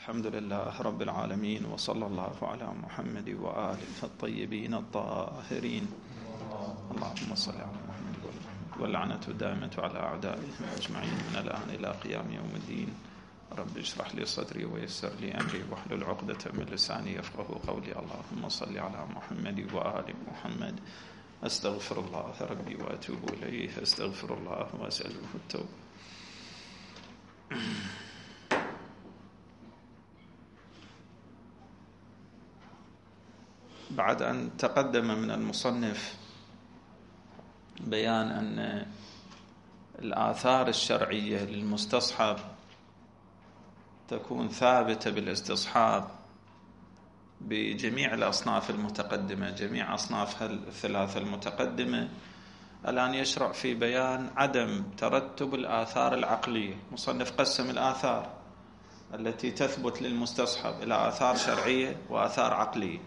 الحمد لله رب العالمين، وصلى الله على محمد وآله الطيبين الطاهرين. اللهم صل على محمد واللعنة الدائمة على أعدائهم أجمعين من الآن إلى قيام يوم الدين. رب اشرح لي صدري ويسر لي أمري واحلل عقدة من لساني يفقهوا قولي. اللهم صل على محمد وآل محمد. أستغفر الله ربي وأتوب إليه، أستغفر الله وأسأله التوبة. بعد أن تقدم من المصنف بيان أن الآثار الشرعية للمستصحب تكون ثابتة بالاستصحاب بجميع الأصناف المتقدمة، جميع أصنافها الثلاثة المتقدمة، الآن يشرع في بيان عدم ترتب الآثار العقلية. مصنف قسم الآثار التي تثبت للمستصحب إلى آثار شرعية وآثار عقلية.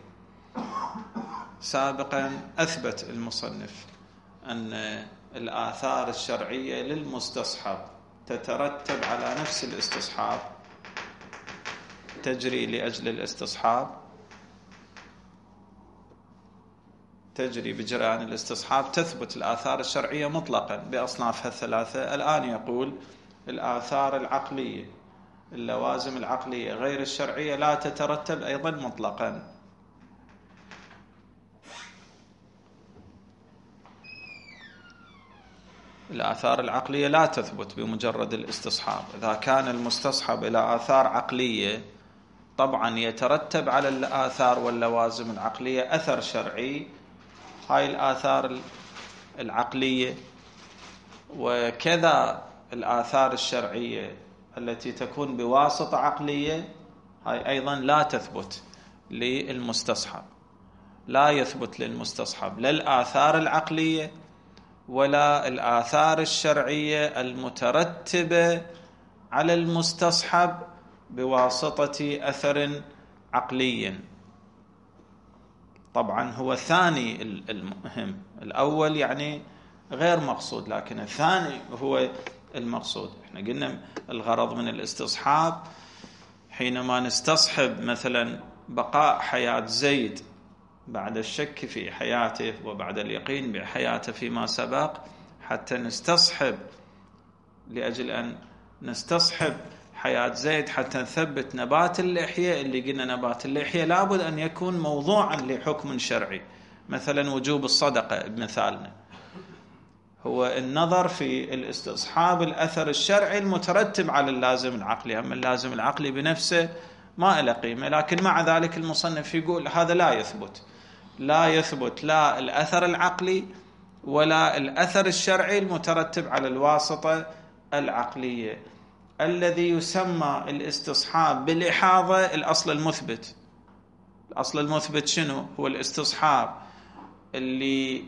سابقا أثبت المصنف أن الآثار الشرعية للمستصحب تترتب على نفس الاستصحاب، تجري لأجل الاستصحاب، تجري بجريان الاستصحاب، تثبت الآثار الشرعية مطلقا بأصنافها الثلاثة. الآن يقول الآثار العقلية، اللوازم العقلية غير الشرعية لا تترتب أيضا مطلقا. الآثار العقلية لا تثبت بمجرد الاستصحاب. إذا كان المستصحب إلى آثار عقلية، طبعا يترتب على الآثار واللوازم العقلية أثر شرعي، هاي الآثار العقلية. وكذا الآثار الشرعية التي تكون بواسطة عقلية، هاي أيضا لا تثبت للمستصحب. لا يثبت للمستصحب لا الآثار العقلية ولا الآثار الشرعية المترتبة على المستصحب بواسطة أثر عقلي. طبعا هو الثاني المهم، الأول يعني غير مقصود، لكن الثاني هو المقصود. احنا قلنا الغرض من الاستصحاب حينما نستصحب مثلا بقاء حياة زيد بعد الشك في حياته وبعد اليقين بحياته فيما سبق، حتى نستصحب لأجل أن نستصحب حياة زيد حتى نثبت نبات اللحية. اللي قلنا نبات اللحية لابد أن يكون موضوعا لحكم شرعي، مثلا وجوب الصدقة بمثالنا، هو النظر في الاستصحاب الأثر الشرعي المترتب على اللازم العقلي. أما اللازم العقلي بنفسه ما له قيمة، لكن مع ذلك المصنف يقول هذا لا يثبت، لا يثبت لا الأثر العقلي ولا الأثر الشرعي المترتب على الواسطة العقلية. الذي يسمى الاستصحاب بالإحاضة الأصل المثبت. الأصل المثبت شنو؟ هو الاستصحاب اللي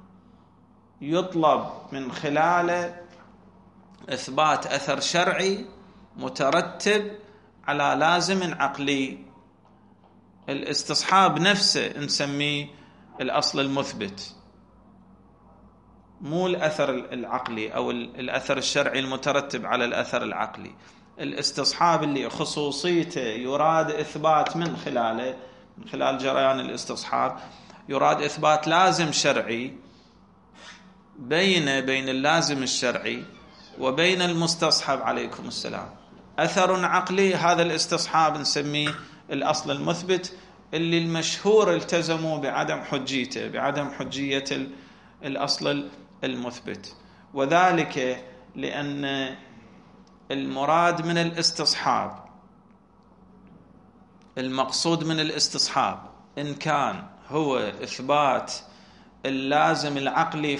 يطلب من خلاله إثبات أثر شرعي مترتب على لازم عقلي. الاستصحاب نفسه نسميه الأصل المثبت، مو الأثر العقلي أو الأثر الشرعي المترتب على الأثر العقلي. الاستصحاب اللي خصوصيته يراد إثبات من خلاله، من خلال جريان الاستصحاب يراد إثبات لازم شرعي بين اللازم الشرعي وبين المستصحب عليكم السلام أثر عقلي. هذا الاستصحاب نسميه الأصل المثبت، اللي المشهور التزموا بعدم حجيته، بعدم حجية الأصل المثبت. وذلك لأن المراد من الاستصحاب، المقصود من الاستصحاب إن كان هو إثبات اللازم العقلي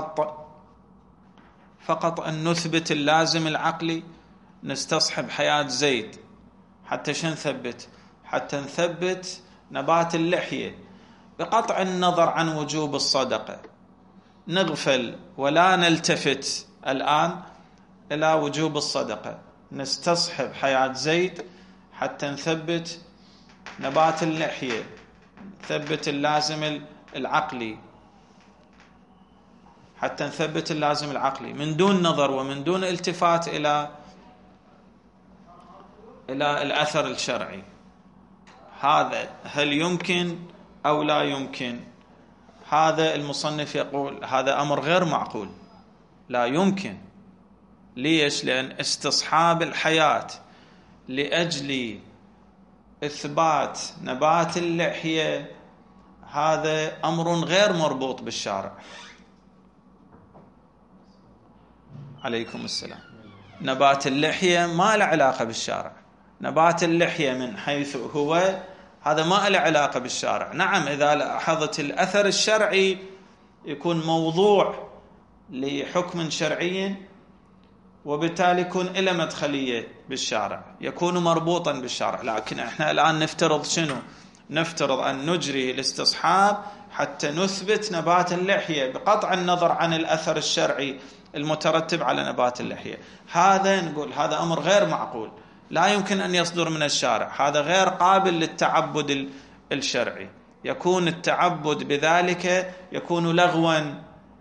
فقط أن نثبت اللازم العقلي، نستصحب حياة زيد حتى نثبت، حتى نثبت نبات اللحية بقطع النظر عن وجوب الصدقة، نغفل ولا نلتفت الآن إلى وجوب الصدقة، نستصحب حياة زيد حتى نثبت نبات اللحية، نثبت اللازم العقلي، حتى نثبت اللازم العقلي من دون نظر ومن دون التفات إلى إلى الأثر الشرعي، هذا هل يمكن أو لا يمكن؟ هذا المصنف يقول هذا أمر غير معقول، لا يمكن. ليش؟ لأن استصحاب الحياة لأجل إثبات نبات اللحية هذا أمر غير مربوط بالشارع. عليكم السلام. نبات اللحية ما له علاقة بالشارع، نبات اللحية من حيث هو هذا ما له علاقة بالشارع. نعم إذا لاحظت الأثر الشرعي يكون موضوع لحكم شرعي وبالتالي يكون له مدخلية بالشارع، يكون مربوطا بالشارع. لكن احنا الآن نفترض شنو؟ نفترض أن نجري الاستصحاب حتى نثبت نبات اللحية بقطع النظر عن الأثر الشرعي المترتب على نبات اللحية. هذا نقول هذا أمر غير معقول، لا يمكن أن يصدر من الشارع، هذا غير قابل للتعبد الشرعي. يكون التعبد بذلك يكون لغوا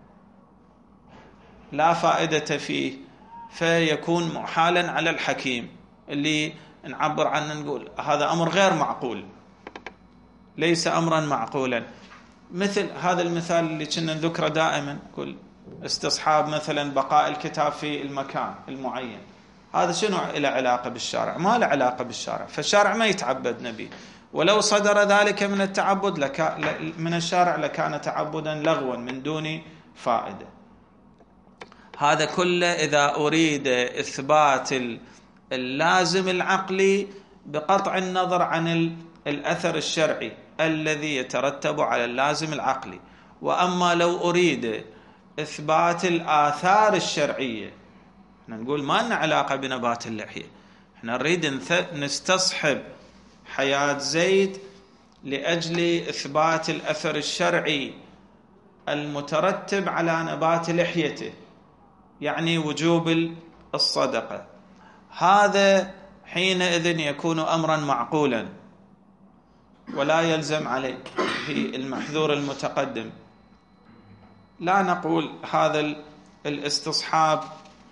لا فائدة فيه، فيكون محالا على الحكيم اللي نعبر عنه نقول هذا أمر غير معقول، ليس أمرا معقولا. مثل هذا المثال اللي كنا نذكره دائما، كل استصحاب مثلا بقاء الكتاب في المكان المعين، هذا شنو له علاقة بالشارع؟ ما له علاقة بالشارع، فالشارع ما يتعبد نبي. ولو صدر ذلك من التعبد من الشارع لكان تعبدا لغوا من دون فائدة. هذا كله إذا أريد إثبات اللازم العقلي بقطع النظر عن الأثر الشرعي الذي يترتب على اللازم العقلي. وأما لو أريد إثبات الآثار الشرعية، احنا نقول ما لنا علاقة بنبات اللحية، احنا نريد نستصحب حياة زيد لأجل إثبات الأثر الشرعي المترتب على نبات لحيته، يعني وجوب الصدقة. هذا حينئذ يكون أمرا معقولا ولا يلزم عليه في المحذور المتقدم. لا نقول هذا الاستصحاب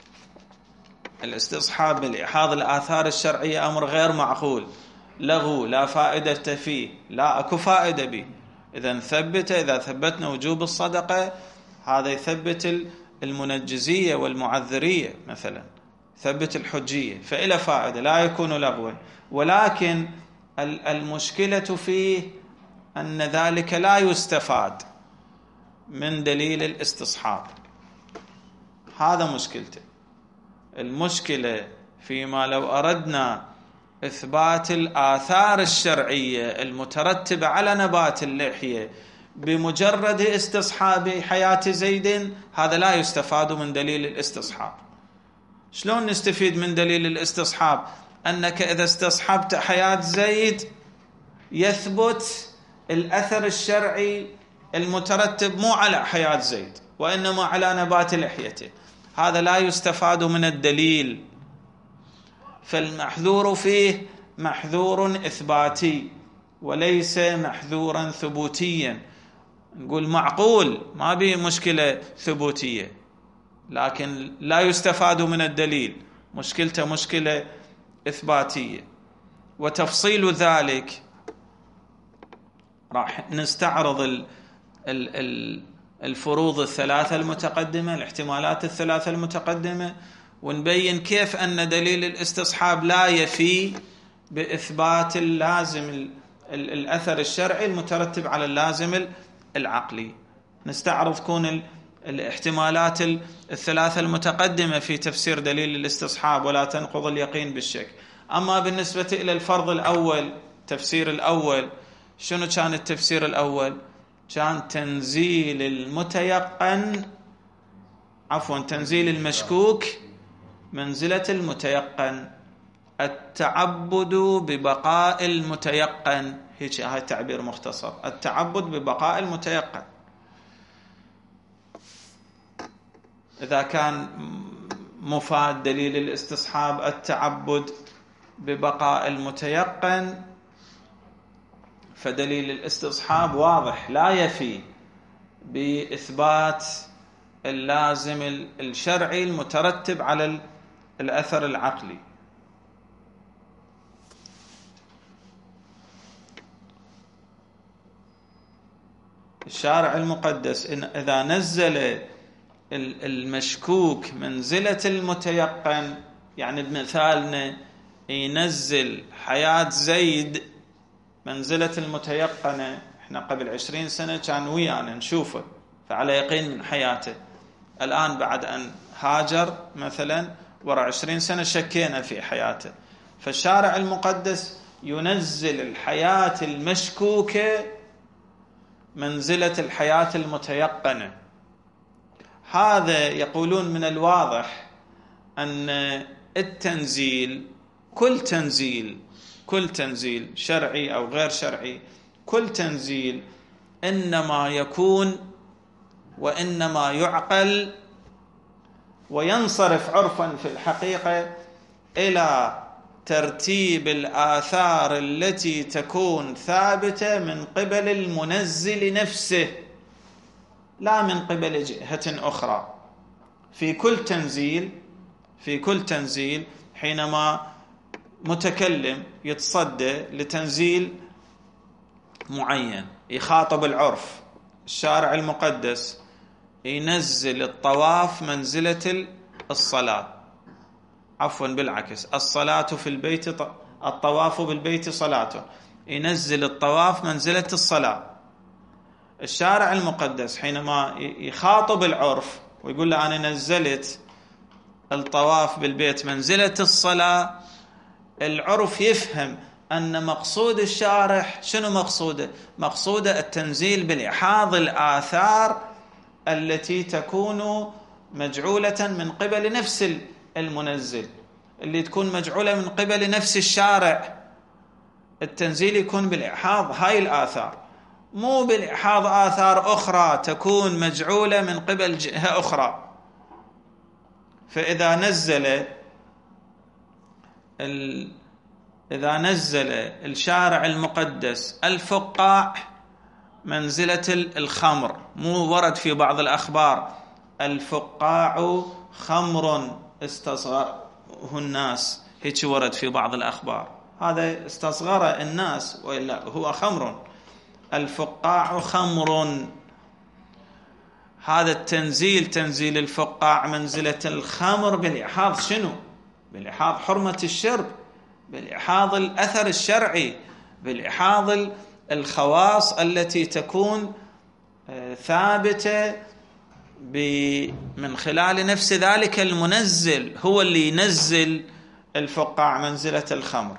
بلحاظ الآثار الشرعية أمر غير معقول، لغو لا فائدة فيه، لا أكو فائدة به. إذا ثبتنا وجوب الصدقة، هذا يثبت المنجزية والمعذرية مثلا، ثبت الحجية، فإلى فائدة لا يكون لغوا. ولكن المشكلة فيه أن ذلك لا يستفاد من دليل الاستصحاب، هذا مشكلته. المشكلة فيما لو أردنا إثبات الآثار الشرعية المترتبة على نبات اللحية بمجرد استصحاب حياة زيد، هذا لا يستفاد من دليل الاستصحاب. شلون نستفيد من دليل الاستصحاب؟ أنك إذا استصحبت حياة زيد يثبت الأثر الشرعي المترتب مو على حياة زيد وإنما على نبات لحيته، هذا لا يستفاد من الدليل. فالمحذور فيه محذور إثباتي وليس محذورا ثبوتيا. نقول معقول ما به مشكلة ثبوتية، لكن لا يستفاد من الدليل، مشكلته مشكلة إثباتية. وتفصيل ذلك راح نستعرض الفروض الثلاثة المتقدمة، الاحتمالات الثلاثة المتقدمة، ونبين كيف أن دليل الاستصحاب لا يفي بإثبات اللازم الأثر الشرعي المترتب على اللازم العقلي. نستعرض كون الاحتمالات الثلاثة المتقدمة في تفسير دليل الاستصحاب ولا تنقض اليقين بالشك. أما بالنسبة إلى الفرض الأول، تفسير الأول، شنو كان التفسير الأول؟ كان تنزيل المشكوك منزلة المتيقن، التعبد ببقاء المتيقن، هاي تعبير مختصر، التعبد ببقاء المتيقن. إذا كان مفاد دليل الاستصحاب التعبد ببقاء المتيقن، فدليل الاستصحاب واضح لا يفي بإثبات اللازم الشرعي المترتب على الأثر العقلي. الشارع المقدس إذا نزل المشكوك منزلة المتيقن، يعني بمثالنا ينزل حياة زيد منزلة المتيقنة. احنا قبل 20 سنة كان ويانا نشوفه فعلى يقين من حياته، الآن بعد أن هاجر مثلا ورا 20 سنة شكينا في حياته. فالشارع المقدس ينزل الحياة المشكوكة منزلة الحياة المتيقنة. هذا يقولون من الواضح أن التنزيل، كل تنزيل شرعي أو غير شرعي، كل تنزيل إنما يكون وإنما يعقل وينصرف عرفا في الحقيقة إلى ترتيب الآثار التي تكون ثابتة من قبل المنزل نفسه، لا من قبل جهة أخرى. في كل تنزيل حينما متكلم يتصدى لتنزيل معين يخاطب العرف، الشارع المقدس ينزل الطواف منزلة الصلاة، عفوا بالعكس، الصلاة في البيت الطواف بالبيت صلاته، ينزل الطواف منزلة الصلاة. الشارع المقدس حينما يخاطب العرف ويقول له أنا نزلت الطواف بالبيت منزلة الصلاة، العرف يفهم أن مقصود الشارح شنو مقصوده التنزيل بالإحاض الآثار التي تكون مجعولة من قبل نفس المنزل، اللي تكون مجعولة من قبل نفس الشارع. التنزيل يكون بالإحاض هاي الآثار، مو بالإحاض آثار أخرى تكون مجعولة من قبل جهة أخرى. فإذا نزل الشارع المقدس الفقاع منزلة الخمر، مو ورد في بعض الأخبار الفقاع خمر استصغره الناس، هيك ورد في بعض الأخبار، هذا استصغر الناس وإلا هو خمر، الفقاع خمر. هذا تنزيل الفقاع منزلة الخمر بالإحاض شنو؟ بالإحاض حرمة الشرب، بالإحاض الأثر الشرعي، بالإحاض الخواص التي تكون ثابتة من خلال نفس ذلك المنزل، هو اللي ينزل الفقاع منزلة الخمر،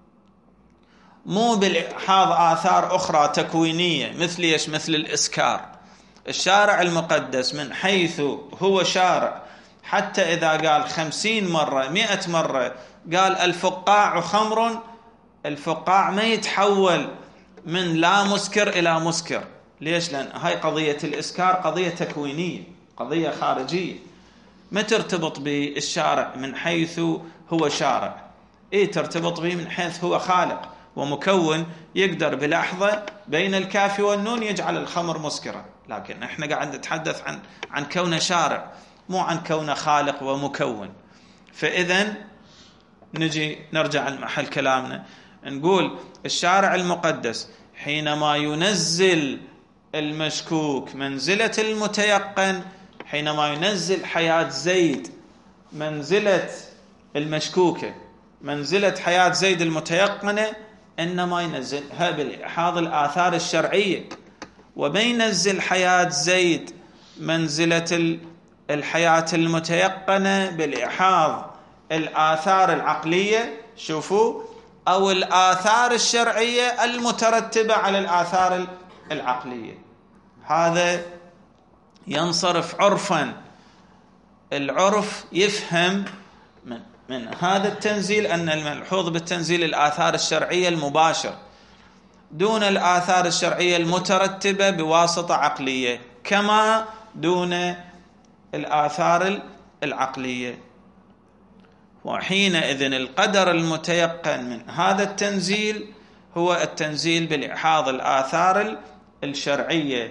مو بالإحاض آثار أخرى تكوينية مثل الإسكار. الشارع المقدس من حيث هو شارع، حتى إذا قال 50 مرة 100 مرة قال الفقاع خمر، الفقاع ما يتحول من لا مسكر إلى مسكر. ليش؟ لأن هاي قضية الإسكار قضية تكوينية، قضية خارجية، ما ترتبط بالشارع من حيث هو شارع، ترتبط به من حيث هو خالق ومكون، يقدر بلحظة بين الكاف والنون يجعل الخمر مسكرا. لكن احنا قاعد نتحدث عن كونه شارع، مو عن كونه خالق ومكون. فإذا نرجع لمحل كلامنا، نقول الشارع المقدس حينما ينزل المشكوك منزلة المتيقن، حينما ينزل حياة زيد منزلة المشكوكة منزلة حياة زيد المتيقنة، إنما ينزلها بالإحاض الآثار الشرعية. وبينزل حياة زيد منزلة الحياة المتيقنة بالإحاض الآثار العقلية، شوفوا، أو الآثار الشرعية المترتبة على الآثار العقلية. هذا ينصرف عرفا، العرف يفهم من هذا التنزيل أن الملحوظ بالتنزيل الآثار الشرعية المباشر دون الآثار الشرعية المترتبة بواسطة عقلية، كما دون الآثار العقلية. وحينئذ القدر المتيقن من هذا التنزيل هو التنزيل بالإحاض الآثار الشرعية،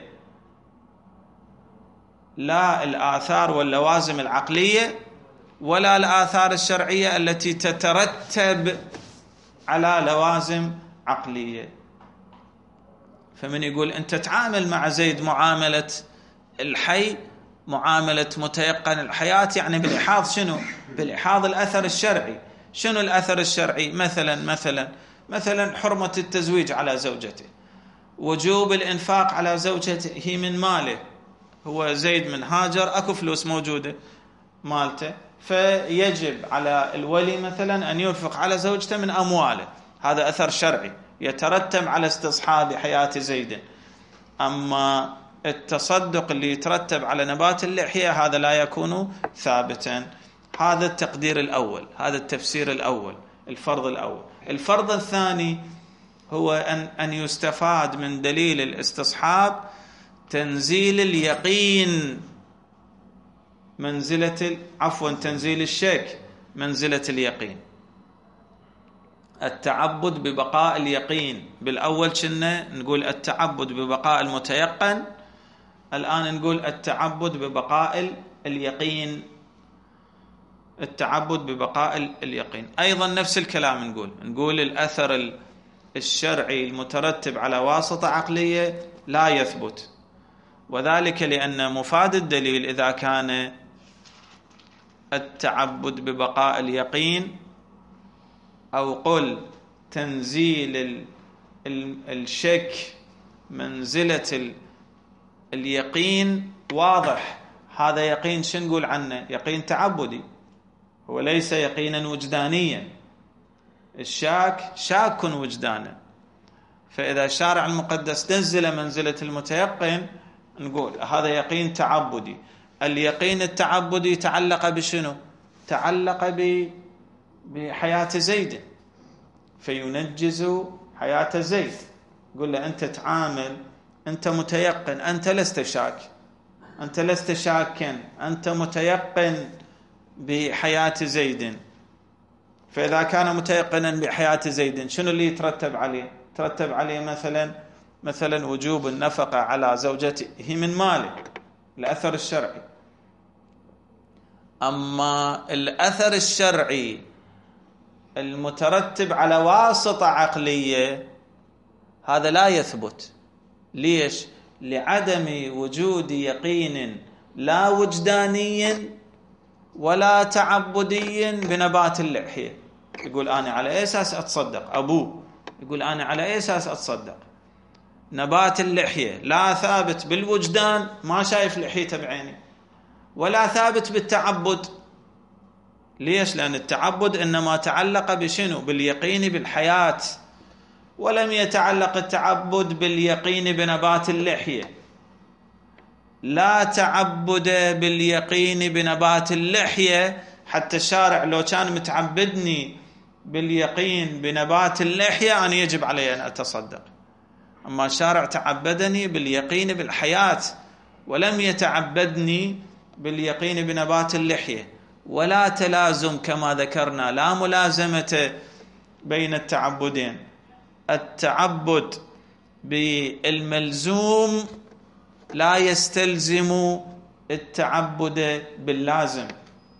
لا الآثار واللوازم العقلية ولا الآثار الشرعية التي تترتب على لوازم عقلية. فمن يقول أنت تعامل مع زيد معاملة الحي، معاملة متيقن الحياة، يعني بالإحاض شنو؟ بالإحاض الأثر الشرعي. شنو الأثر الشرعي؟ مثلا حرمة التزويج على زوجته، وجوب الإنفاق على زوجته من ماله. هو زيد من هاجر، أكو فلوس موجودة مالته، فيجب على الولي مثلا أن ينفق على زوجته من أمواله. هذا أثر شرعي يترتب على استصحاب حياة زيد. أما التصدق اللي يترتب على نبات اللحية هذا لا يكون ثابتا. هذا التقدير الأول، هذا التفسير الأول، الفرض الأول. الفرض الثاني هو أن يستفاد من دليل الاستصحاب تنزيل اليقين تنزيل الشك منزلة اليقين. التعبد ببقاء اليقين، بالأول كنا نقول التعبد ببقاء المتيقن، الآن نقول التعبد ببقاء اليقين. التعبد ببقاء اليقين أيضا نفس الكلام. نقول الأثر الشرعي المترتب على واسطة عقلية لا يثبت، وذلك لأن مفاد الدليل إذا كان التعبد ببقاء اليقين أو قل تنزيل الشك منزلة اليقين واضح. هذا يقين شو نقول عنه؟ يقين تعبدي، هو ليس يقينا وجدانيا. الشاك شاك وجدانا، فإذا الشارع المقدس نزل منزلة المتيقن نقول هذا يقين تعبدي. اليقين التعبدي تعلق بشنو؟ تعلق بحياة زيد، فينجز حياة زيد. يقول له أنت تعامل، أنت متيقن، أنت لست شاك، أنت لست شاكا، أنت متيقن بحياة زيد. فإذا كان متيقنا بحياة زيد شنو اللي يترتب عليه؟ يترتب عليه مثلا وجوب النفقة على زوجته من ماله، الأثر الشرعي. أما الأثر الشرعي المترتب على واسطة عقلية هذا لا يثبت. ليش؟ لعدم وجود يقين لا وجداني ولا تعبدي بنبات اللحية. يقول أنا على أي أساس أتصدق؟ أبوه يقول أنا على أي أساس أتصدق؟ نبات اللحية لا ثابت بالوجدان، ما شايف لحيته بعيني، ولا ثابت بالتعبد. ليش؟ لأن التعبد إنما تعلق بشنو؟ باليقين بالحياة، ولم يتعلق التعبد باليقين بنبات اللحية. لا تعبد باليقين بنبات اللحية، حتى الشارع لو كان متعبدني باليقين بنبات اللحية أنا يجب علي أن أتصدق. أما الشارع تعبدني باليقين بالحياة ولم يتعبدني باليقين بنبات اللحية. ولا تلازم كما ذكرنا، لا ملازمة بين التعبدين. التعبد بالملزوم لا يستلزم التعبد باللازم.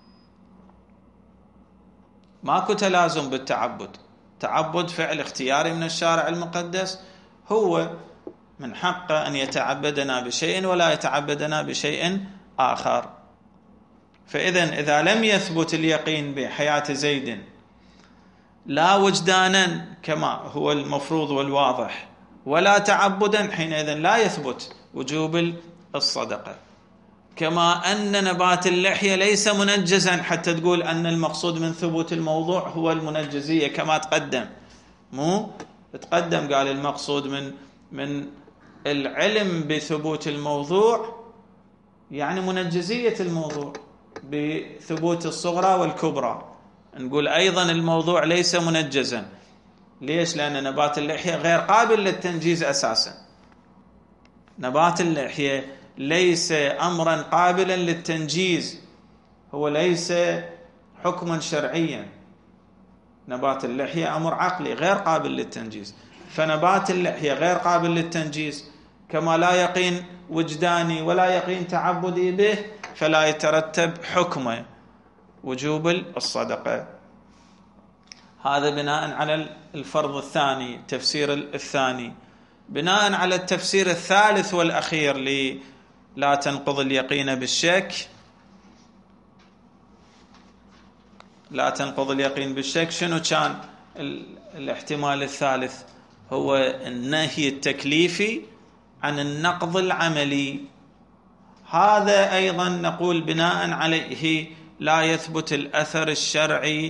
ماكو تلازم بالتعبد. تعبد فعل اختياري من الشارع المقدس، هو من حقه أن يتعبدنا بشيء ولا يتعبدنا بشيء آخر. فإذا إذا لم يثبت اليقين بحياة زيد لا وجدانا كما هو المفروض والواضح ولا تعبدا، حينئذ لا يثبت وجوب الصدقة. كما أن نبات اللحية ليس منجزا حتى تقول أن المقصود من ثبوت الموضوع هو المنجزية كما تقدم. مو تقدم قال المقصود من العلم بثبوت الموضوع يعني منجزية الموضوع بثبوت الصغرى والكبرى. نقول أيضا الموضوع ليس منجزا. ليش؟ لأن نبات اللحية غير قابل للتنجيز أساسا. نبات اللحية ليس أمرا قابلا للتنجيز، هو ليس حكما شرعيا. نبات اللحية أمر عقلي غير قابل للتنجيز، فنبات اللحية غير قابل للتنجيز، كما لا يقين وجداني ولا يقين تعبدي به، فلا يترتب حكمه وجوب الصدقة. هذا بناء على الفرض الثاني، تفسير الثاني. بناء على التفسير الثالث والأخير لا تنقض اليقين بالشك، لا تنقض اليقين بالشك، شنو كان الاحتمال الثالث؟ هو النهي التكليفي عن النقض العملي. هذا أيضا نقول بناء عليه لا يثبت الأثر الشرعي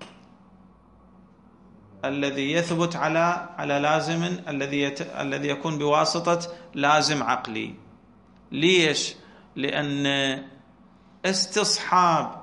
الذي يثبت على لازم الذي يكون بواسطة لازم عقلي. ليش؟ لأن استصحاب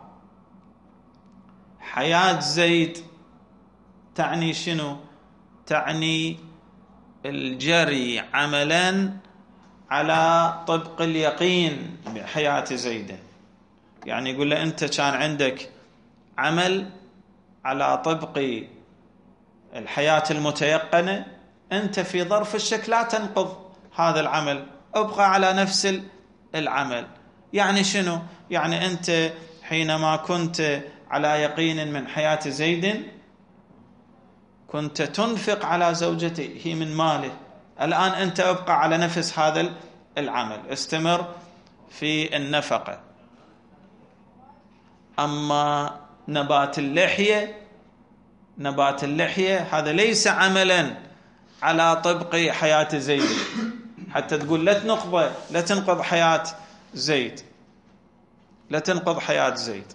حياة زيد تعني شنو؟ تعني الجري عملا على طبق اليقين بحياة زيد. يعني يقول له أنت كان عندك عمل على طبق الحياة المتيقنة، أنت في ظرف الشك لا تنقض هذا العمل، ابقى على نفس العمل. يعني شنو؟ يعني أنت حينما كنت على يقين من حياة زيد كنت تنفق على زوجته من ماله، الآن أنت ابقى على نفس هذا العمل، استمر في النفقة. أما نبات اللحية هذا ليس عملا على طبق حياة زيد، حتى تقول لا تنقض حياة زيد، لا تنقض حياة زيد.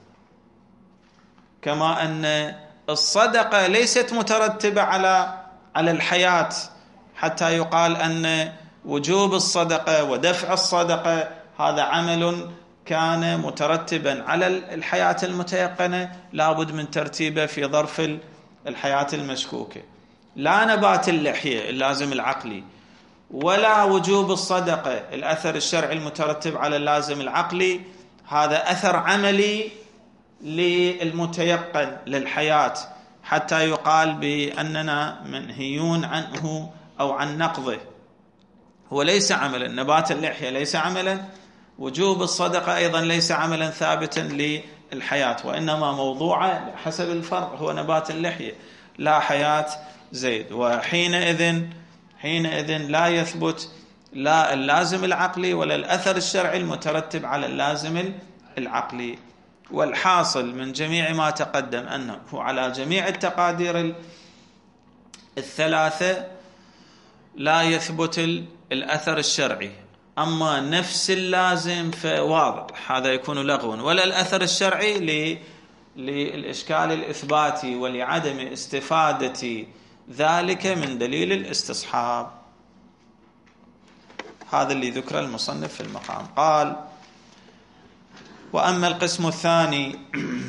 كما أن الصدقة ليست مترتبة على الحياة حتى يقال أن وجوب الصدقة ودفع الصدقة هذا عمل كان مترتبا على الحياة المتيقنة، لابد من ترتيبه في ظرف الحياة المشكوكة. لا نبات اللحية اللازم العقلي ولا وجوب الصدقة الأثر الشرعي المترتب على اللازم العقلي، هذا أثر عملي للمتيقن للحياة حتى يقال بأننا منهيون عنه أو عن نقضه. هو ليس عملا، نبات اللحية ليس عملا، وجوب الصدقة أيضا ليس عملا ثابتا للحياة، وإنما موضوعه حسب الفرق هو نبات اللحية لا حياة زيد. وحينئذ لا يثبت لا اللازم العقلي ولا الأثر الشرعي المترتب على اللازم العقلي. والحاصل من جميع ما تقدم أنه على جميع التقادير الثلاثة لا يثبت الأثر الشرعي. أما نفس اللازم فواضح هذا يكون لغوا، ولا الأثر الشرعي للإشكال الإثباتي ولعدم استفادة ذلك من دليل الاستصحاب. هذا اللي ذكر المصنف في المقام. قال: وأما القسم الثاني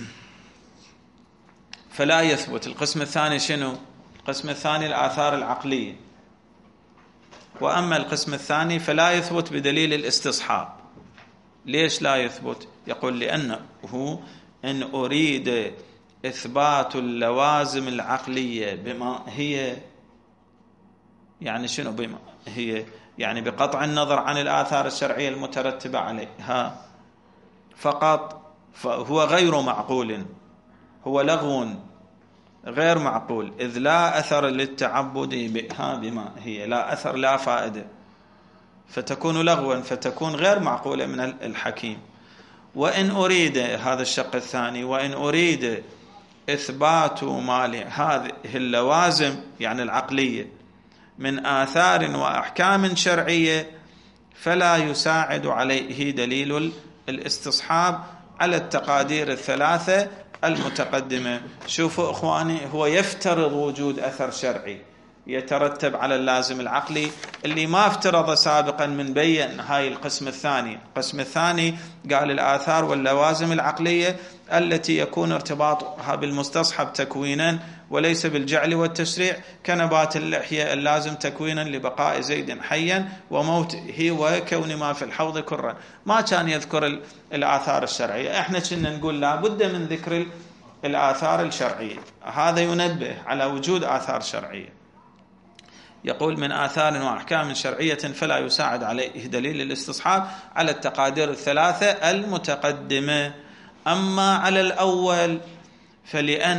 فلا يثبت. القسم الثاني شنو؟ القسم الثاني الآثار العقلية. وأما القسم الثاني فلا يثبت بدليل الاستصحاب. ليش لا يثبت؟ يقول لأنه إن أريد إثبات اللوازم العقلية بما هي، يعني شنو بما هي؟ يعني بقطع النظر عن الآثار الشرعية المترتبة عليها فقط، فهو غير معقول، هو لغو غير معقول، إذ لا أثر للتعبد بها بما هي، لا أثر لا فائدة، فتكون لغوا، فتكون غير معقولة من الحكيم. وإن أريد، هذا الشق الثاني، وإن أريد إثبات ما لهذه اللوازم يعني العقلية من آثار وأحكام شرعية فلا يساعد عليه دليل الاستصحاب على التقادير الثلاثة المتقدمة. شوفوا إخواني، هو يفترض وجود أثر شرعي يترتب على اللازم العقلي اللي ما افترض سابقا من بين هاي القسم الثاني. القسم الثاني قال الآثار واللوازم العقلية التي يكون ارتباطها بالمستصحب تكوينا وليس بالجعل والتشريع، كنبات اللحية اللازم تكوينا لبقاء زيد حيا وموته وكون ما في الحوض كرا. ما كان يذكر الآثار الشرعية، احنا كنا نقول لا بد من ذكر الآثار الشرعية، هذا ينبه على وجود آثار شرعية. يقول من آثار وأحكام شرعية فلا يساعد عليه دليل الاستصحاب على التقادير الثلاثة المتقدمة. أما على الأول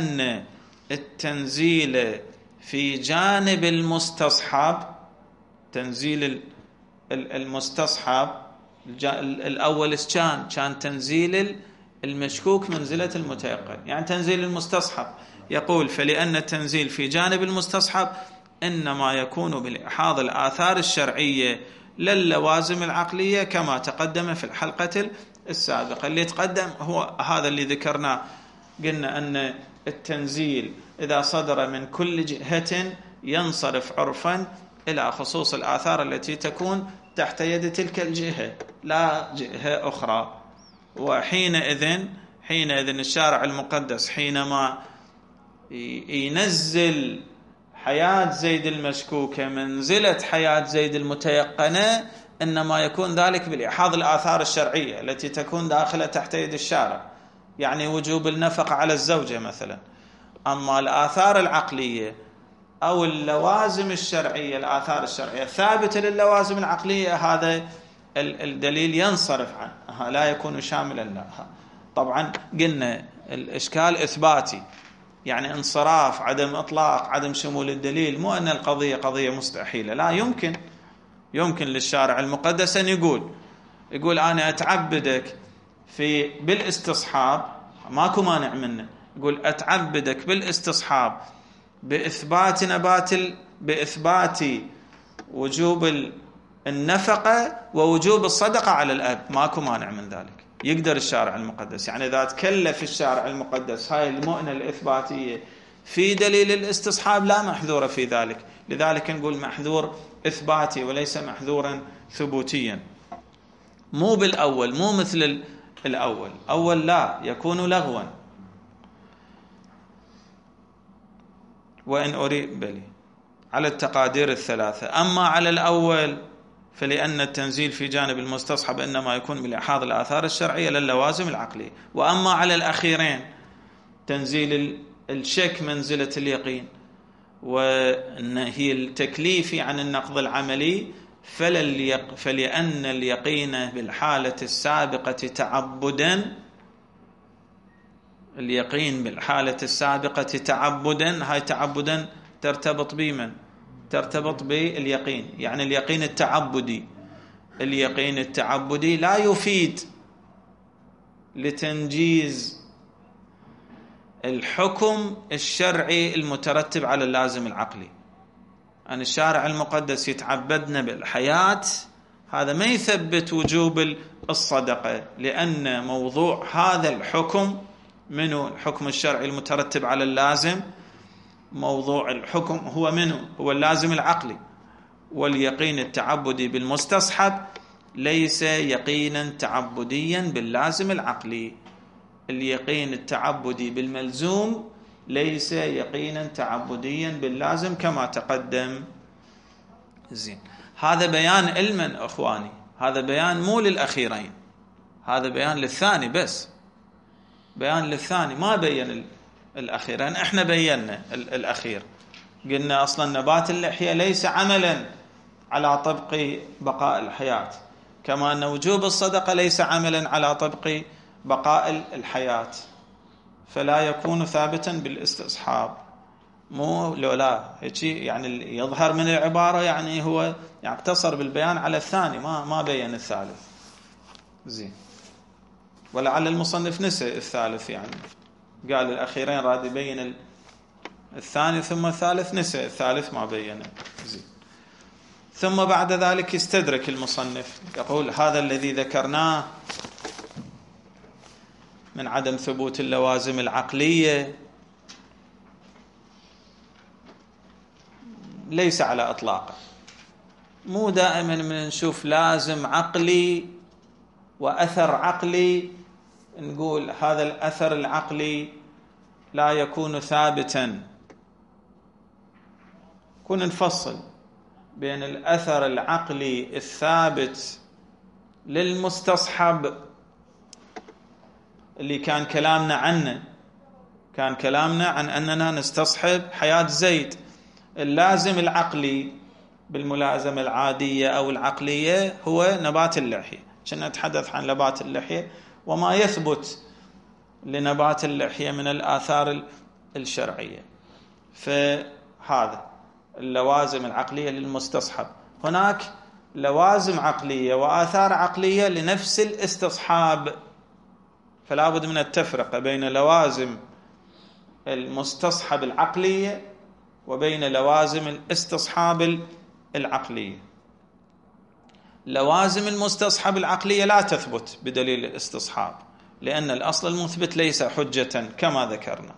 فلأن التنزيل في جانب المستصحب تنزيل المستصحب الأول كان تنزيل المشكوك منزلة المتيقن. يعني تنزيل المستصحب يقول فلأن التنزيل في جانب المستصحب إنما يكون بلحاظ الآثار الشرعية للوازم العقلية كما تقدم في الحلقة السابقة. اللي تقدم هو هذا اللي ذكرناه، قلنا أن التنزيل إذا صدر من كل جهة ينصرف عرفا إلى خصوص الآثار التي تكون تحت يد تلك الجهة لا جهة أخرى. وحينئذ الشارع المقدس حينما ينزل حياة زيد المشكوكة منزلة حياة زيد المتيقنة إنما يكون ذلك بلحاظ الآثار الشرعية التي تكون داخلة تحت يد الشارع، يعني وجوب النفقة على الزوجة مثلا. أما الآثار العقلية أو اللوازم الشرعية، الآثار الشرعية ثابتة للوازم العقلية، هذا الدليل ينصرف عنها لا يكون شاملا لها. طبعا قلنا الإشكال إثباتي، يعني انصراف، عدم إطلاق، عدم شمول الدليل، مو أن القضية قضية مستحيلة، لا، يمكن للشارع المقدس أن يقول أنا أتعبدك بالاستصحاب، ماكو مانع منه، يقول أتعبدك بالاستصحاب بإثبات وجوب النفقة ووجوب الصدقة على الأب، ماكو مانع من ذلك، يقدر الشارع المقدس. يعني إذا تكلف الشارع المقدس هاي المؤنة الإثباتية في دليل الاستصحاب لا محذور في ذلك، لذلك نقول محذور إثباتي وليس محذورا ثبوتيا. مو بالأول، مو مثل الأول لا يكون لغوا. وإن أريد بلي على التقادير الثلاثة. أما على الأول فلأن التنزيل في جانب المستصحب إنما يكون بلحاظ الآثار الشرعية للوازم العقلية. وأما على الأخيرين تنزيل الشك منزلة اليقين وهي التكليف عن النقض العملي، فلأن اليقين بالحالة السابقة تعبدا، اليقين بالحالة السابقة تعبدا، هاي تعبدا ترتبط بمن؟ ترتبط باليقين، يعني اليقين التعبدي لا يفيد لتنجيز الحكم الشرعي المترتب على اللازم العقلي. أن الشارع المقدس يتعبدنا بالحياة، هذا ما يثبت وجوب الصدقة، لأن موضوع هذا الحكم منه الحكم الشرعي المترتب على اللازم، موضوع الحكم هو منه هو اللازم العقلي. واليقين التعبدي بالمستصحب ليس يقينا تعبديا باللازم العقلي، اليقين التعبدي بالملزوم ليس يقينا تعبديا باللازم كما تقدم. زين، هذا بيان علما أخواني، هذا بيان مو للأخيرين، هذا بيان للثاني بس، بيان للثاني، ما بين الأخيرين. احنا بينا الأخير، قلنا أصلا نبات اللحية ليس عملا على طبق بقاء الحياة، كما أن وجوب الصدقة ليس عملا على طبق بقاء الحياة، فلا يكون ثابتا بالاستصحاب. مو لا هيك، يعني يظهر من العبارة يعني هو يقتصر بالبيان على الثاني، ما بين الثالث. زين، ولعل المصنف نسى الثالث، يعني قال الأخيرين راد يبين الثاني ثم الثالث، نسى الثالث ما بينه. زين، ثم بعد ذلك يستدرك المصنف يقول هذا الذي ذكرناه من عدم ثبوت اللوازم العقلية ليس على إطلاقه. مو دائما من نشوف لازم عقلي وأثر عقلي نقول هذا الأثر العقلي لا يكون ثابتا، كنا نفصل بين الأثر العقلي الثابت للمستصحب اللي كان كلامنا عنه، كان كلامنا عن أننا نستصحب حياة زيد، اللازم العقلي بالملازمة العادية أو العقلية هو نبات اللحية، كنا نتحدث عن نبات اللحية وما يثبت لنبات اللحية من الآثار الشرعية. فهذا اللوازم العقلية للمستصحب هناك لوازم عقلية وآثار عقلية لنفس الاستصحاب، فلا بد من التفرقة بين لوازم المستصحب العقلية وبين لوازم الاستصحاب العقلية. لوازم المستصحب العقلية لا تثبت بدليل الاستصحاب، لأن الأصل المثبت ليس حجة كما ذكرنا.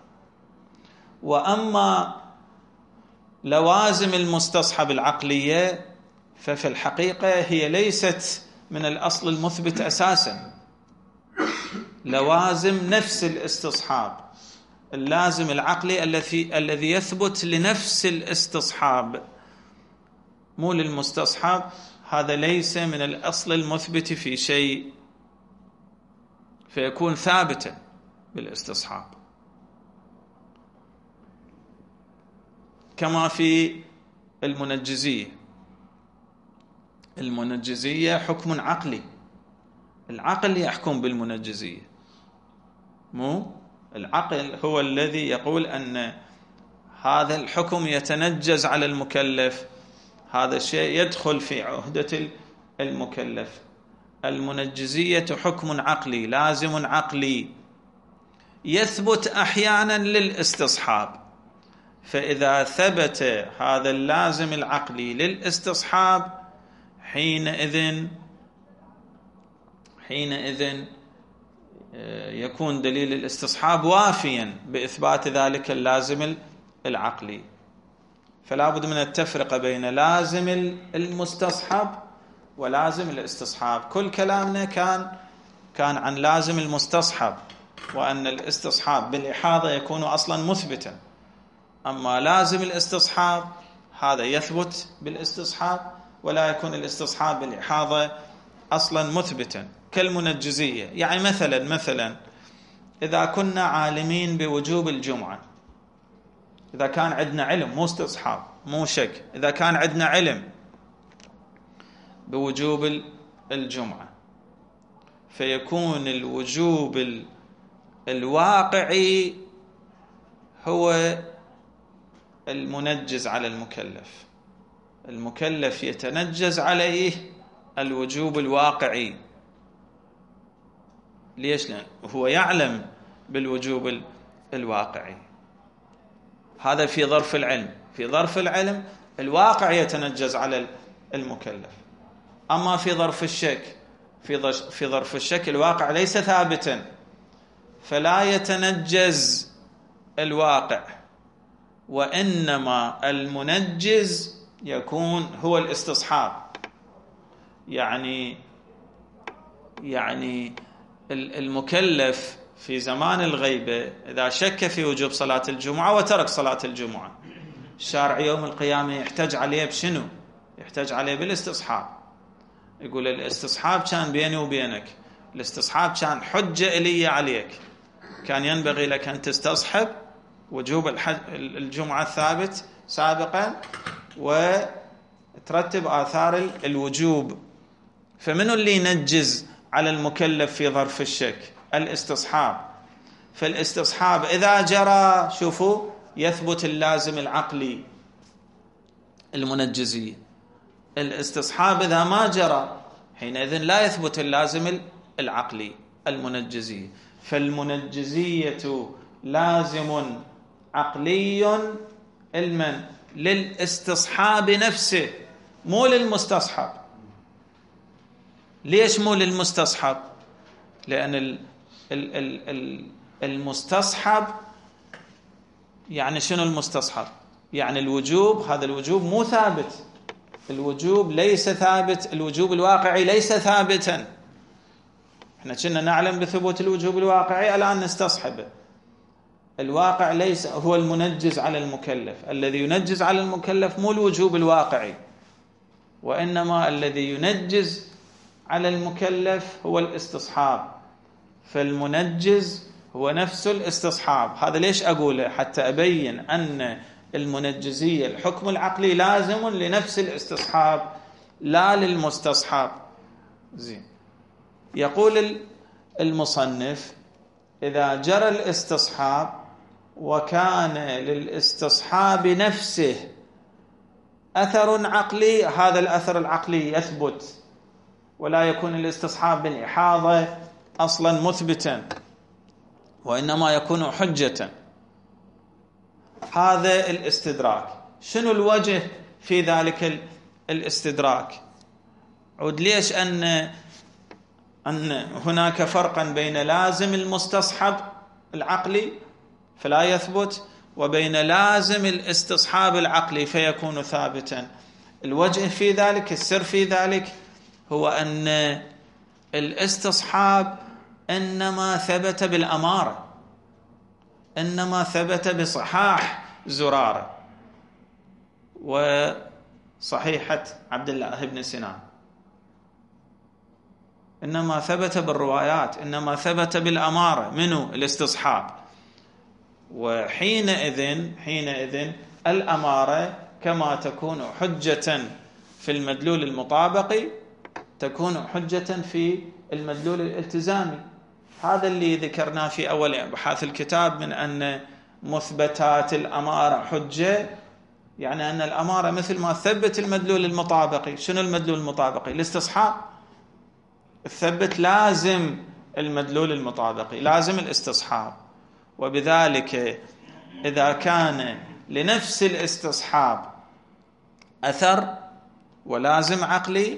وأما لوازم المستصحب العقلية ففي الحقيقة هي ليست من الأصل المثبت أساسا. لوازم نفس الاستصحاب، اللازم العقلي الذي يثبت لنفس الاستصحاب مو للمستصحب، هذا ليس من الأصل المثبت في شيء، فيكون ثابتا بالاستصحاب. كما في المنجزية. المنجزية حكم عقلي، العقل يحكم بالمنجزية، مو العقل هو الذي يقول أن هذا الحكم يتنجز على المكلف، هذا الشيء يدخل في عهدة المكلف. المنجزية حكم عقلي لازم عقلي يثبت أحيانا للاستصحاب، فإذا ثبت هذا اللازم العقلي للاستصحاب حينئذ يكون دليل الاستصحاب وافيا بإثبات ذلك اللازم العقلي. فلا بد من التفرقة بين لازم المستصحب ولازم الاستصحاب. كل كلامنا كان عن لازم المستصحب، وأن الاستصحاب بالإحاضة يكون أصلا مثبتا. أما لازم الاستصحاب هذا يثبت بالاستصحاب ولا يكون الاستصحاب بالإحاضة أصلا مثبتا، كالمنجزية. يعني مثلا إذا كنا عالمين بوجوب الجمعة، إذا كان عندنا علم مو استصحاب مو شك، إذا كان عندنا علم بوجوب الجمعة فيكون الوجوب الواقعي هو المنجز على المكلف. المكلف يتنجز عليه الوجوب الواقعي. ليش؟ لأن هو يعلم بالوجوب الواقعي. هذا في ظرف العلم. في ظرف العلم الواقع يتنجز على المكلف. أما في ظرف الشك، في ظرف الشك الواقع ليس ثابتا، فلا يتنجز الواقع، وإنما المنجز يكون هو الاستصحاب. يعني المكلف في زمان الغيبة إذا شك في وجوب صلاة الجمعة وترك صلاة الجمعة، الشارع يوم القيامة يحتج عليه بشنو؟ يحتج عليه بالاستصحاب. يقول الاستصحاب كان بيني وبينك، الاستصحاب كان حجة إلي عليك، كان ينبغي لك أن تستصحب وجوب الجمعة الثابت سابقا وترتب آثار الوجوب. فمنو اللي ينجز على المكلف في ظرف الشك؟ الاستصحاب. فالاستصحاب إذا جرى شوفوا يثبت اللازم العقلي المنجزية. الاستصحاب إذا ما جرى حينئذ لا يثبت اللازم العقلي المنجزية. فالمنجزية لازم عقلي للاستصحاب نفسه مو للمستصحب. ليش مو للمستصحب؟ لأن المستصحب يعني شنو المستصحب؟ يعني الوجوب، هذا الوجوب مو ثابت، الوجوب ليس ثابت، الوجوب الواقعي ليس ثابتا. احنا كنا نعلم بثبوت الوجوب الواقعي، الآن نستصحبه. الواقع ليس هو المنجز على المكلف. الذي ينجز على المكلف مو الوجوب الواقعي، وإنما الذي ينجز على المكلف هو الاستصحاب. فالمنجز هو نفس الاستصحاب. هذا ليش أقوله؟ حتى أبين أن المنجزية الحكم العقلي لازم لنفس الاستصحاب لا للمستصحاب. زين. يقول المصنف إذا جرى الاستصحاب وكان للاستصحاب نفسه أثر عقلي، هذا الأثر العقلي يثبت ولا يكون الاستصحاب بالإحاضة أصلا مثبتا، وإنما يكون حجة. هذا الاستدراك. شنو الوجه في ذلك الاستدراك؟ عود ليش أن هناك فرقا بين لازم المستصحب العقلي فلا يثبت وبين لازم الاستصحاب العقلي فيكون ثابتا. الوجه في ذلك، السر في ذلك، هو أن الاستصحاب إنما ثبت بالأمارة، إنما ثبت بصحاح زرارة وصحيحة عبد الله بن سنان، إنما ثبت بالروايات، إنما ثبت بالأمارة منه الاستصحاب. وحينئذ الأمارة كما تكون حجة في المدلول المطابقي تكون حجة في المدلول الالتزامي. هذا اللي ذكرناه في أول أبحاث الكتاب من أن مثبتات الأمارة حجة، يعني أن الأمارة مثل ما ثبت المدلول المطابقي. شنو المدلول المطابقي؟ الاستصحاب. الثبت لازم المدلول المطابقي، لازم الاستصحاب. وبذلك إذا كان لنفس الاستصحاب أثر ولازم عقلي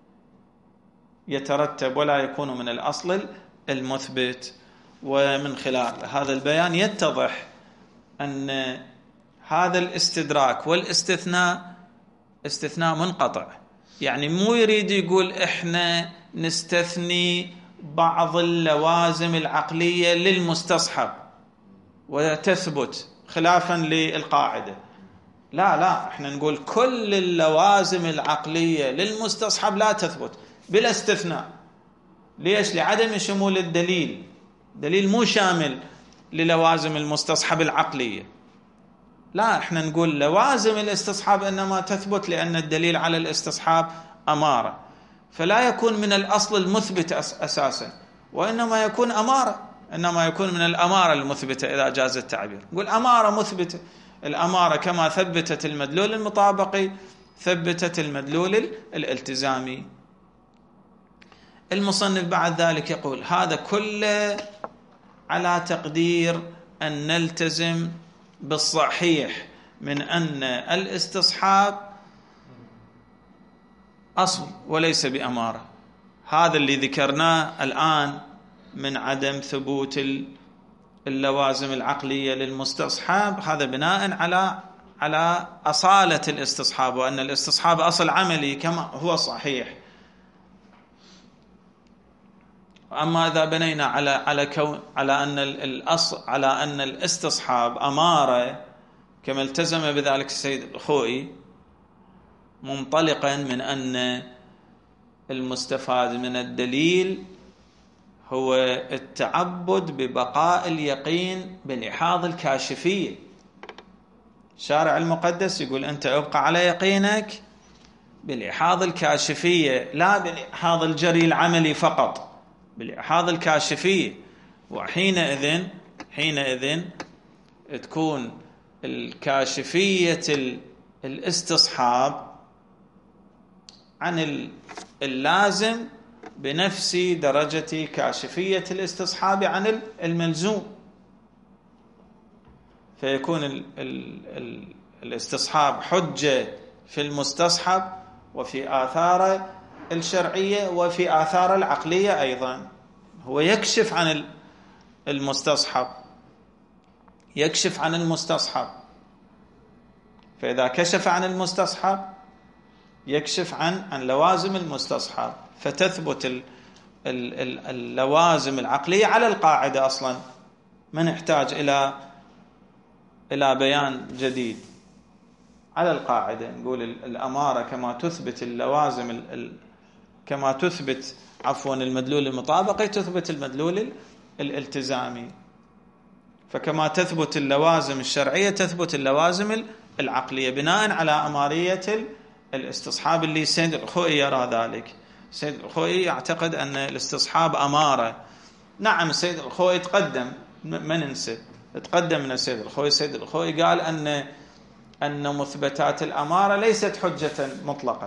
يترتب ولا يكون من الأصل المثبت. ومن خلال هذا البيان يتضح أن هذا الاستدراك والاستثناء استثناء منقطع، يعني مو يريد يقول إحنا نستثني بعض اللوازم العقلية للمستصحب وتثبت خلافا للقاعدة. لا، احنا نقول كل اللوازم العقلية للمستصحب لا تثبت بلا استثناء. ليش؟ لعدم شمول الدليل. دليل مو شامل للوازم المستصحب العقلية. لا، احنا نقول لوازم الاستصحاب انما تثبت لأن الدليل على الاستصحاب أمارة، فلا يكون من الأصل المثبت أساسا، وإنما يكون أمارة، إنما يكون من الأمارة المثبتة إذا جاز التعبير. نقول أمارة مثبتة. الأمارة كما ثبتت المدلول المطابقي ثبتت المدلول الالتزامي. المصنف بعد ذلك يقول هذا كله على تقدير أن نلتزم بالصحيح من أن الاستصحاب أصل وليس بأمارة. هذا اللي ذكرناه الآن من عدم ثبوت اللوازم العقلية للمستصحاب، هذا بناء على أصالة الاستصحاب، وأن الاستصحاب أصل عملي كما هو صحيح. أما إذا بنينا على أن الاستصحاب أمارة كما التزم بذلك السيد الخوئي، منطلقا من أن المستفاد من الدليل هو التعبد ببقاء اليقين بالإحاضة الكاشفية. الشارع المقدس يقول أنت ابقى على يقينك بالإحاضة الكاشفية، لا بالإحاضة الجري العملي فقط، بالإحاضة الكاشفية. وحينئذ تكون الكاشفية الاستصحاب عن اللازم بنفس درجة كاشفية الاستصحاب عن الملزوم، فيكون الاستصحاب حجة في المستصحب وفي آثاره الشرعية وفي آثاره العقلية أيضا. هو يكشف عن المستصحب، يكشف عن المستصحب، فإذا كشف عن المستصحب يكشف عن لوازم المستصحب، فتثبت اللوازم العقلية على القاعدة أصلا، ما نحتاج إلى بيان جديد. على القاعدة نقول الأمارة كما تثبت اللوازم كما تثبت المدلول المطابقي تثبت المدلول الالتزامي، فكما تثبت اللوازم الشرعية تثبت اللوازم العقلية بناء على أمارية الاستصحاب اللي سيد الخوئي يرى ذلك. سيد الخوئي يعتقد أن الاستصحاب أمارة. نعم، سيد الخوئي تقدم، ما ننسى، تقدم من السيد الخوئي. سيد الخوئي قال أن أن مثبتات الأمارة ليست حجة مطلقة.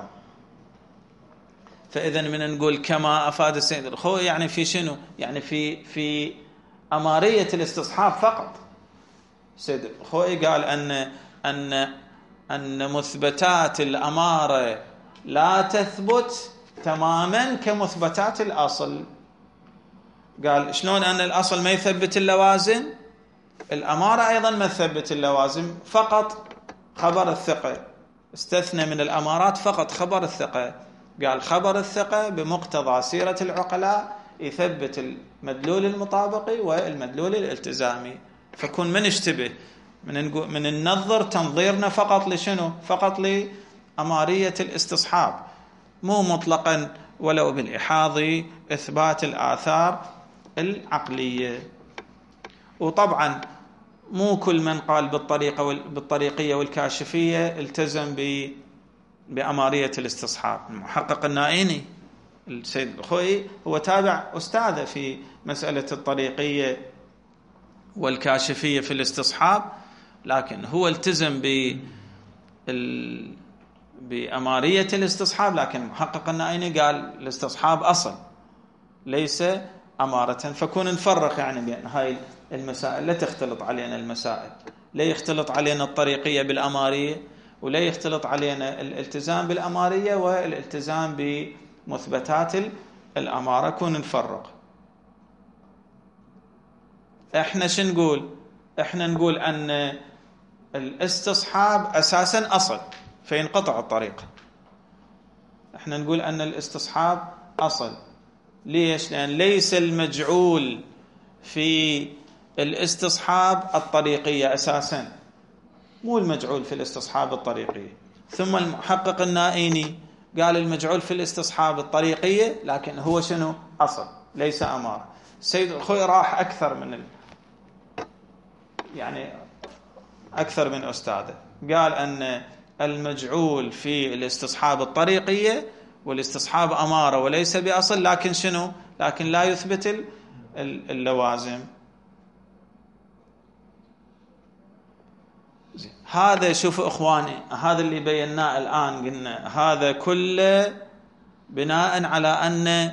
فإذا من نقول كما أفاد السيد الخوئي يعني في شنو؟ يعني في أمارية الاستصحاب فقط. السيد الخوئي قال أن مثبتات الأمارة لا تثبت تماما كمثبتات الأصل. قال شلون أن الأصل ما يثبت اللوازم، الأمارة أيضا ما تثبت اللوازم، فقط خبر الثقة، استثنى من الأمارات فقط خبر الثقة. قال خبر الثقة بمقتضى سيرة العقلاء يثبت المدلول المطابقي والمدلول الالتزامي. فكون من اشتبه من النظر تنظيرنا فقط لشنو؟ فقط لأمارية الاستصحاب، مو مطلقا ولو بالإحاض إثبات الآثار العقلية. وطبعا مو كل من قال بالطريقية والكاشفية التزم بأمارية الاستصحاب. المحقق النائيني السيد الخوئي هو تابع أستاذه في مسألة الطريقية والكاشفية في الاستصحاب، لكن هو التزم بأمارية الاستصحاب، لكن المحقق النائيني قال الاستصحاب أصل ليس أمارة. فكون نفرق يعني بين هاي المسائل، لا تختلط علينا المسائل، لا يختلط علينا الطريقية بالأمارية، ولا يختلط علينا الالتزام بالأمارية والالتزام بمثبتات الأمارة. كون نفرق. احنا شو نقول؟ احنا نقول أن الاستصحاب أساسا أصل فينقطع الطريق. احنا نقول أن الاستصحاب أصل. ليش؟ لأن ليس المجعول في الاستصحاب الطريقية أساسا، مو المجعول في الاستصحاب الطريقية. ثم المحقق النائيني قال المجعول في الاستصحاب الطريقية، لكن هو شنو؟ أصل ليس أمارة. السيد الخوئي راح أكثر من أستاذه، قال أن المجعول في الاستصحاب الطريقية والاستصحاب أمارة وليس بأصل، لكن شنو؟ لكن لا يثبت اللوازم. هذا شوفوا إخواني، هذا اللي بيناه الآن، قلنا هذا كله بناء على أن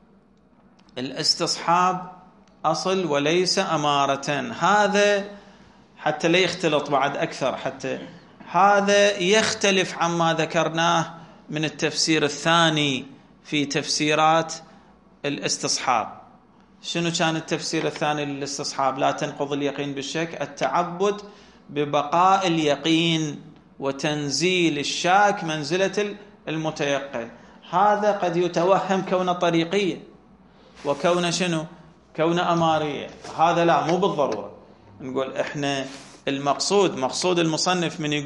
الاستصحاب أصل وليس أمارة. هذا حتى لا يختلط بعد أكثر، حتى هذا يختلف عما ذكرناه من التفسير الثاني في تفسيرات الاستصحاب. شنو كان التفسير الثاني للاستصحاب؟ لا تنقض اليقين بالشك، التعبد ببقاء اليقين وتنزيل الشاك منزلة المتيقن. هذا قد يتوهم كون طريقية وكون شنو؟ كون أمارية. هذا لا، مو بالضرورة. نقول احنا مقصود المصنف من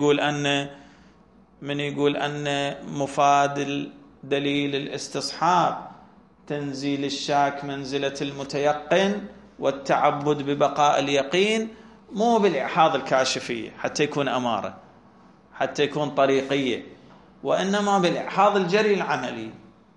يقول أن مفاد دليل الاستصحاب تنزيل الشاك منزلة المتيقن والتعبد ببقاء اليقين، مو بالإحاض الكاشفية حتى يكون أمارة، حتى يكون طريقية، وإنما بالإحاض الجري العملي.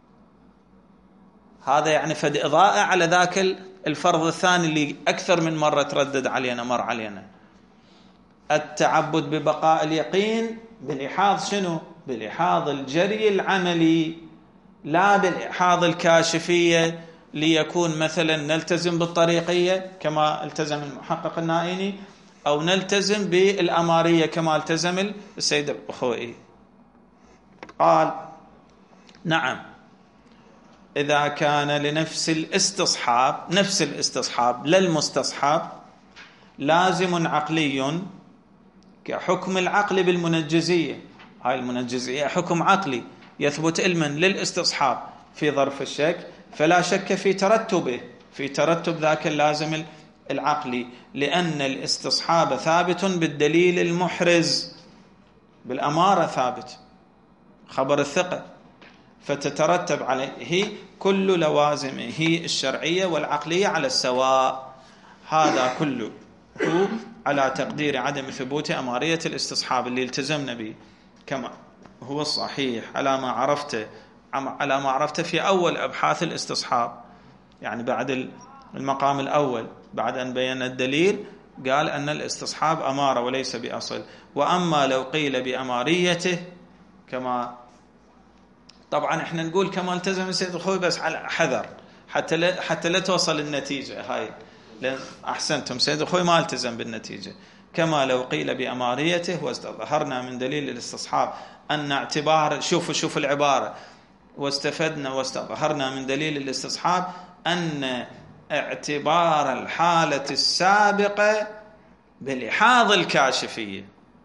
هذا يعني فد إضاءة على ذاك الفرض الثاني اللي أكثر من مرة تردد علينا، مر علينا. التعبد ببقاء اليقين بالإحاض شنو؟ بالإحاض الجري العملي، لا بالإحاض الكاشفية ليكون مثلا نلتزم بالطريقية كما التزم المحقق النائيني، أو نلتزم بالأمارية كما التزم السيد الخوئي. قال نعم، إذا كان لنفس الاستصحاب، نفس الاستصحاب لا المستصحاب، لازم عقلي كحكم العقل بالمنجزية. هاي المنجزية حكم عقلي يثبت علما للاستصحاب في ظرف الشك، فلا شك في ترتب ذاك اللازم العقلي، لأن الاستصحاب ثابت بالدليل المحرز، بالأمارة ثابت خبر الثقة، فتترتب عليه كل لوازمه الشرعية والعقلية على السواء. هذا كله على تقدير عدم ثبوت أمارية الاستصحاب اللي التزمنا به كما هو الصحيح على ما عرفته في أول أبحاث الاستصحاب، يعني بعد المقام الأول بعد أن بينا الدليل قال أن الاستصحاب أمارة وليس بأصل. وأما لو قيل بأماريته كما طبعا احنا نقول كما التزم السيد الخوي بس على حذر حتى لا توصل النتيجة هاي، لأن أحسنتم سيد الخوي ما التزم بالنتيجة. كما لو قيل بأماريته واستظهرنا من دليل الاستصحاب أن اعتبار شوفوا العبارة واستفدنا واستظهرنا من دليل الاستصحاب أن اعتبار الحالة السابقة بلحاظ الكاشفية،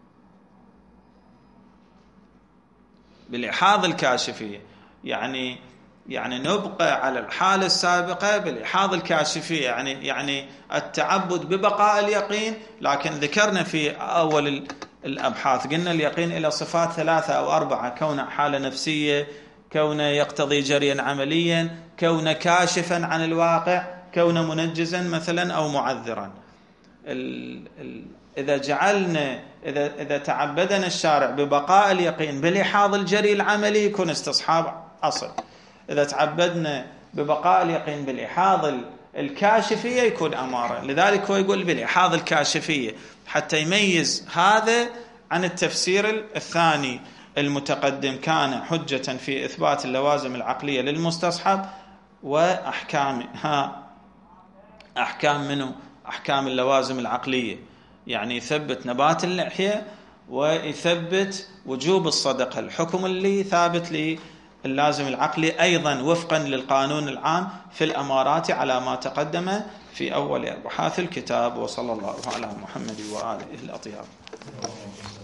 بلحاظ الكاشفية، يعني نبقى على الحالة السابقة بلحاظ الكاشفية، يعني التعبد ببقاء اليقين. لكن ذكرنا في أول الأبحاث قلنا اليقين إلى صفات 3 أو 4: كونه حالة نفسية، كونه يقتضي جريا عمليا، كونه كاشفا عن الواقع، كونه منجزا مثلا أو معذرا. إذا تعبدنا الشارع ببقاء اليقين بلحاظ الجري العملي يكون استصحاب أصل. إذا تعبدنا ببقاء اليقين بلحاظ الكاشفية يكون أمارة. لذلك هو يقول بلحاظ الكاشفية حتى يميز هذا عن التفسير الثاني المتقدم. كان حجة في إثبات اللوازم العقلية للمستصحب وأحكامها. أحكام منه؟ أحكام اللوازم العقلية، يعني يثبت نبات اللحية ويثبت وجوب الصدقة، الحكم اللي ثابت للازم العقلي أيضا وفقا للقانون العام في الأمارات على ما تقدم في أول أبحاث الكتاب. وصلى الله على محمد وآله الأطياب.